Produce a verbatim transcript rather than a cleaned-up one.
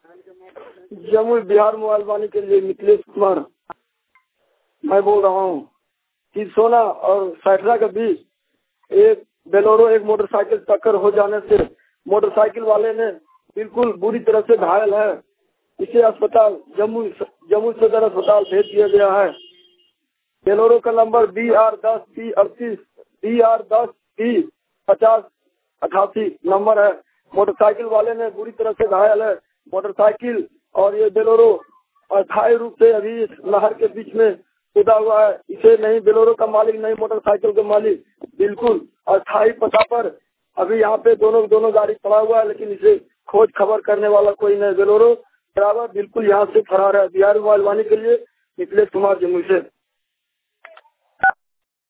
Jamui Bihar mobile वाले के लिए मिथिलेश कुमार मैं बोल रहा हूँ कि सोना और सैटरा के बीच एक बेलोरो एक मोटरसाइकिल टक्कर हो जाने से मोटरसाइकिल वाले ने बिल्कुल बुरी तरह से घायल है। इसे अस्पताल जमुई जमुई सदर अस्पताल भेज दिया गया है। बेलोरो का नंबर बी आर दस पी अड़तीस बी आर दस पी पचास अठासी नंबर है। मोटरसाइकिल वाले ने बुरी तरह से घायल है। मोटरसाइकिल और ये बेलोरो अस्थायी रूप से अभी इस नहर के बीच में कूदा हुआ है। इसे नहीं बेलोरो का मालिक नहीं मोटरसाइकिल का मालिक बिल्कुल अस्थायी पता पर अभी यहाँ पे दोनों दोनों गाड़ी पड़ा हुआ है, लेकिन इसे खोज खबर करने वाला कोई नहीं। बेलोरो ड्राइवर बिल्कुल यहाँ से फरार है। बिहार मोबाइल वाणी के लिए मिथिलेश कुमार जमुई से।